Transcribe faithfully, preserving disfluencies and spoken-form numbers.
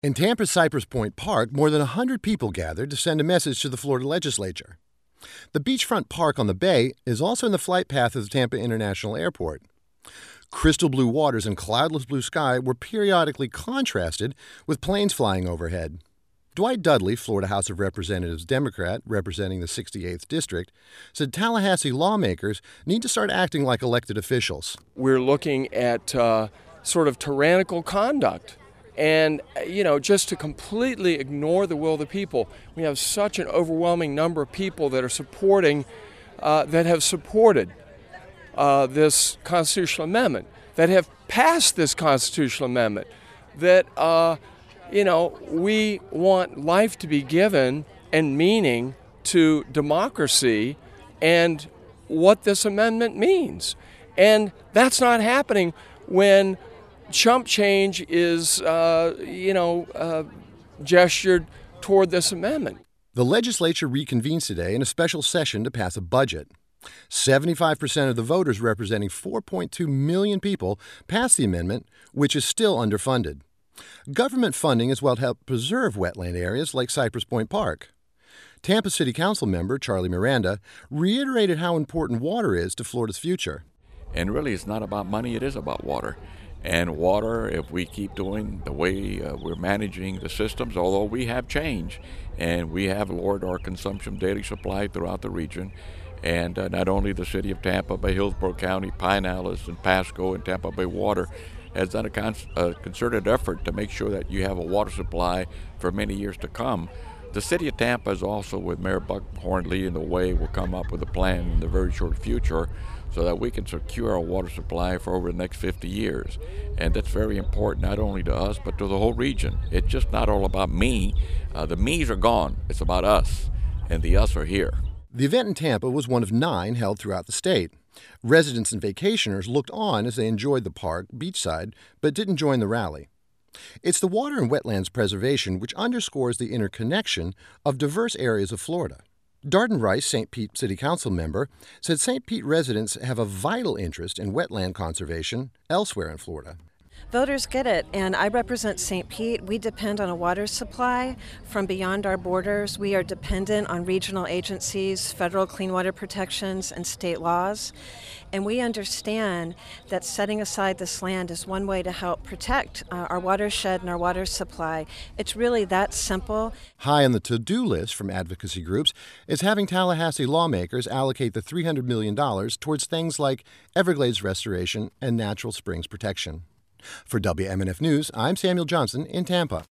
In Tampa's Cypress Point Park, more than one hundred people gathered to send a message to the Florida legislature. The beachfront park on the bay is also in the flight path of the Tampa International Airport. Crystal blue waters and cloudless blue sky were periodically contrasted with planes flying overhead. Dwight Dudley, Florida House of Representatives Democrat representing the sixty-eighth District, said Tallahassee lawmakers need to start acting like elected officials. We're looking at uh, sort of tyrannical conduct. And, you know, just to completely ignore the will of the people. We have such an overwhelming number of people that are supporting, uh, that have supported uh, this constitutional amendment, that have passed this constitutional amendment, that, uh, you know, we want life to be given and meaning to democracy and what this amendment means. And that's not happening when chump change is, uh, you know, uh, gestured toward this amendment. The legislature reconvenes today in a special session to pass a budget. seventy-five percent of the voters, representing four point two million people, passed the amendment, which is still underfunded. Government funding is what helped preserve wetland areas like Cypress Point Park. Tampa City Council member Charlie Miranda reiterated how important water is to Florida's future. And really, it's not about money, it is about water. And water, if we keep doing the way uh, we're managing the systems, although we have changed, and we have lowered our consumption daily supply throughout the region, and uh, not only the city of Tampa, but Hillsborough County, Pinellas, and Pasco, and Tampa Bay Water has done a, con- a concerted effort to make sure that you have a water supply for many years to come. The city of Tampa is also, with Mayor Buckhorn leading the way, will come up with a plan in the very short future so that we can secure our water supply for over the next fifty years. And that's very important, not only to us, but to the whole region. It's just not all about me. Uh, the me's are gone. It's about us, and the us are here. The event in Tampa was one of nine held throughout the state. Residents and vacationers looked on as they enjoyed the park beachside, but didn't join the rally. It's the water and wetlands preservation which underscores the interconnection of diverse areas of Florida. Darden Rice, Saint Pete City Council member, said Saint Pete residents have a vital interest in wetland conservation elsewhere in Florida. Voters get it, and I represent Saint Pete. We depend on a water supply from beyond our borders. We are dependent on regional agencies, federal clean water protections, and state laws. And we understand that setting aside this land is one way to help protect uh, our watershed and our water supply. It's really that simple. High on the to-do list from advocacy groups is having Tallahassee lawmakers allocate the three hundred million dollars towards things like Everglades restoration and natural springs protection. For W M N F News, I'm Samuel Johnson in Tampa.